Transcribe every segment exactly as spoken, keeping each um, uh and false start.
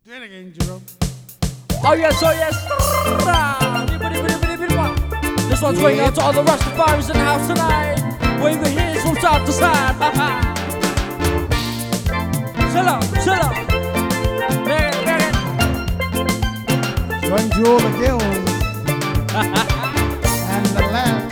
Do it again, Jerome. Oh yes, oh yes. This one's going out to all the Rastafaris in the house tonight. Wave your hands from side to side. Chill out, chill out. Man, man. It's going to all the girls and the lamb.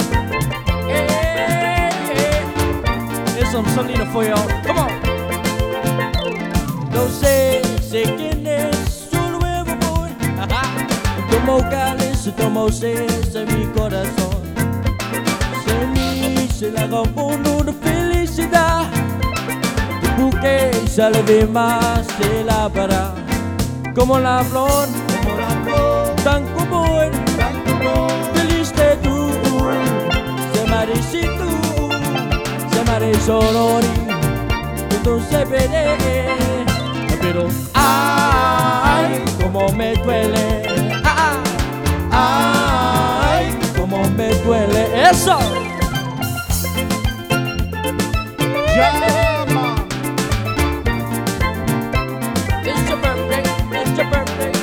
Hey, hey. Here's some Selena for y'all. Come on. Don't say, say quién es su nuevo amor. Como cáliz, como ses en mi corazón. Se me, se la confundo de felicidad. Tu buque sale de más, se la para. Como la flor, Como la flor, tan común, tan común. feliz de tú. Se merece tú, se merece sorori. Entonces veré. Pero ay, como me duele, ah, ay, como me duele eso. Llama. It's your birthday, it's your birthday.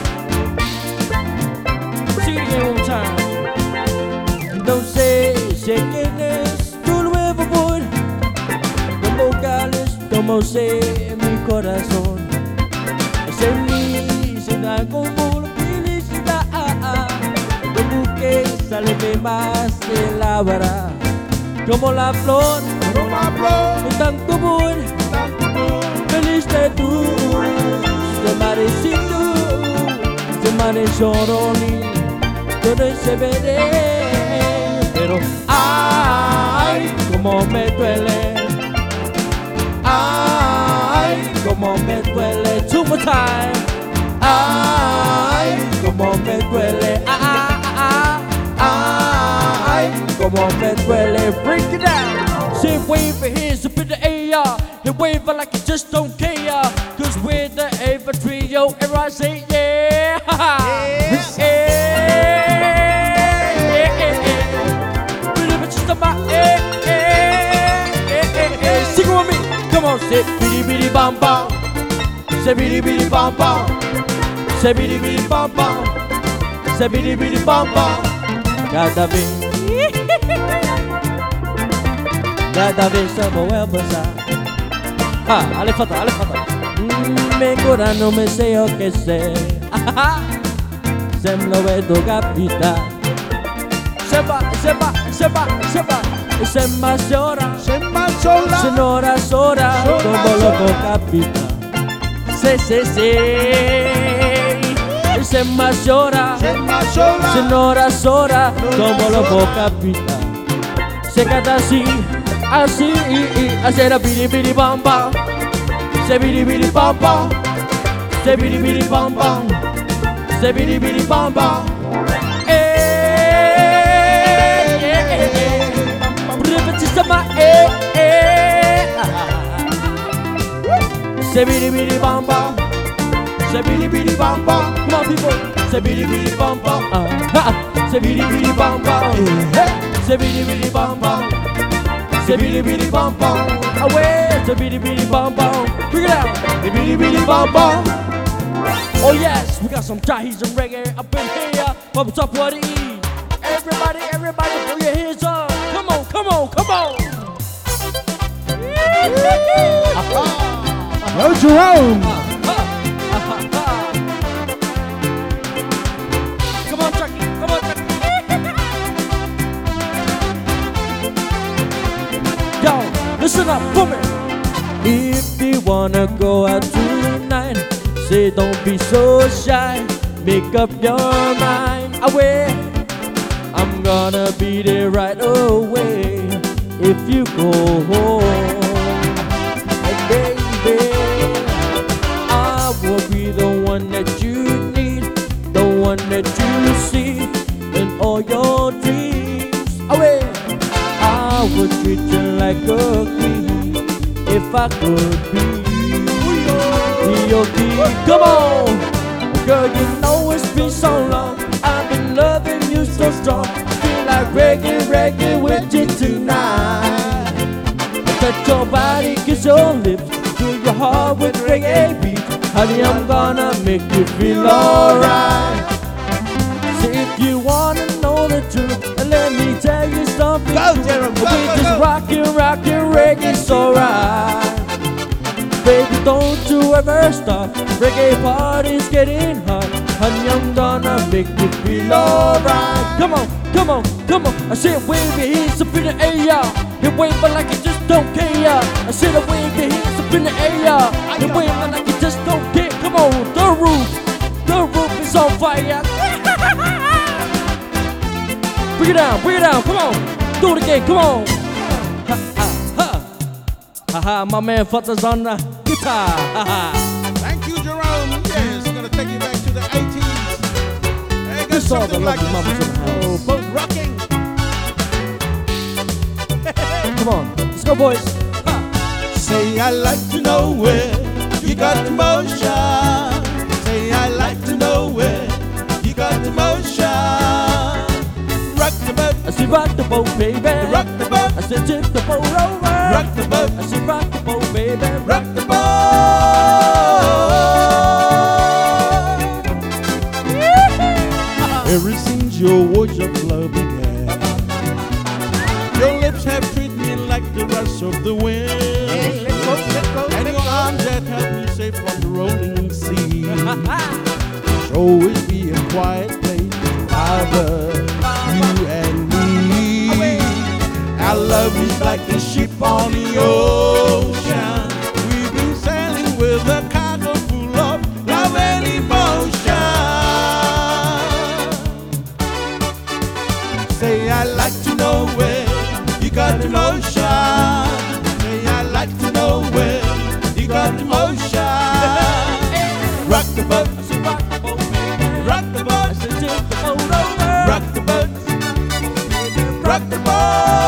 Sing it again one time. Don't say, sé quién es tu nuevo amor. Como cáliz, como sé mi corazón. Se me, se da como la felicidad. Como que sale de más de la vara. Como la flor, Como la flor, tan común, tan común. feliz de tú. Se merece tú, se merece soroni. Todo se veré. Pero ay, como me duele. Ay, como me duele. Two more time. Ay, como me duele. Ah, ah, ah, ah. Ay, como me duele. Break it down. Say wave your hands up in the air. And wave it like you just don't care. Cause we're the Ava Trio. Everybody say yeah. Yes. Yeah. Yeah. Yeah. Yeah. Pretty much just about yeah. Yeah. Yeah. Yeah. Sing it with me. Come on, say bitty bitty bam bam. Say bitty bitty bam bam. Say bitty bitty bam bam. Say bitty bitty bam bam. Cada vez, cada vez estamos a pasar. Ah, ale falta, ale falta. Mm, me ancora non me sei o che sei. Se me lo vedo capita. Se va, se va, se va, se va. Se ma llora. Sembra sola. Sonora, sora, Sola, como loco sola. capita. Se, se, se. Se ma llora. Sembra sola. Sonora, sora, como loco capita. Se canta así, así, así la biri biri bam bam. Se biri biri bam bam. Se biri biri bam bam. Se biri biri bam bam. Eh, eh, say bidi bidi bam bam, say bidi bidi bam bam. Come on, people, say bidi bidi bam bam. Uh, say bidi bidi bam bam. Say bidi bidi bam bam. Say bidi bidi bam bam. Away, say bidi bidi bam bam. Bring it out, say bidi bidi bam bam. Oh yes, we got some Tahis and reggae up in here. From top of the E. Everybody, everybody, throw your hands up. Come on, come on, come on. No, Jerome. Come on, Chucky. Come on, Chucky. Yo, listen up for me. If you wanna go out tonight, say don't be so shy. Make up your mind. Away. I'm gonna be there right away if you go home. Hey, baby, I will be the one that you need, the one that you see in all your dreams. Away, I would treat you like a queen if I could be your king. Come on, girl, you know it's been so long. I've been loving you so strong. Feel like reggae, reggae with you tonight. Touch your body, kiss your lips, fill your heart with reggae beats. honey, I'm gonna make you feel alright. So if you wanna know the truth, let me tell you something. Go, Jeremy, go, we go, just go. rockin', rockin' reggae, so right. Baby, don't you ever stop. Reggae party's getting hot. Honey, I'm gonna make you feel alright. Come on, come on, come on. I said wave your hands up in the air. You waving like you just don't care. I said wave your hands up in the air. You waving like you just don't care. Come on, the roof, the roof is on fire. Bring it down, bring it down, come on. Do it again, come on. Ha ha ha. Ha ha, my man Futter's on the guitar. Ha ha. Thank you, Jerome. Yes, gonna take you back to the eighties. Hey, got This all the something like lovely mamas in the this. house. Oh, both rocking. Come on, let's go, boys. Ha. Say I like to know where you got the motion. Say I like to know where you got the motion. Rock the boat, I said rock the boat, baby. rock the boat, I said tip the boat over. rock the boat, I said rock the boat, baby. rock the boat. Ever since your words of love began, your lips have treated me like the rush of the wind. Hey, let's go, let's go, And let's your go. arms that help me safe from the rolling sea. Should always be a quiet place to harbor you and me. Our love is like a ship on the ocean. We've been sailing with a cargo full of love and emotion. Say I like to know where you got the motion. Say I like to know where you got the motion. Rock the boat, I said rock the boat, baby. rock the I boat, said tip the boat over. rock the boat, rock the boat.